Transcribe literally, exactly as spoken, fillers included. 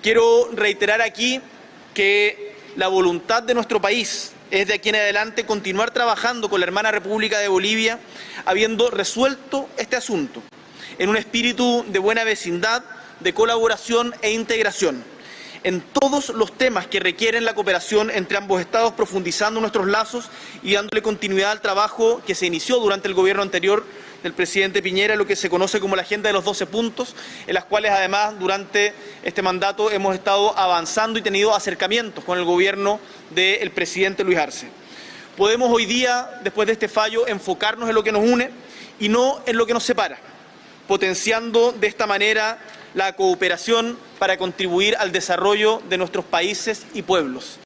Quiero reiterar aquí que la voluntad de nuestro país es de aquí en adelante continuar trabajando con la hermana República de Bolivia, habiendo resuelto este asunto en un espíritu de buena vecindad, de colaboración e integración, en todos los temas que requieren la cooperación entre ambos estados, profundizando nuestros lazos y dándole continuidad al trabajo que se inició durante el gobierno anterior del presidente Piñera, lo que se conoce como la Agenda de los doce puntos, en las cuales además durante este mandato hemos estado avanzando y tenido acercamientos con el gobierno del presidente Luis Arce. Podemos hoy día, después de este fallo, enfocarnos en lo que nos une y no en lo que nos separa, potenciando de esta manera la cooperación para contribuir al desarrollo de nuestros países y pueblos.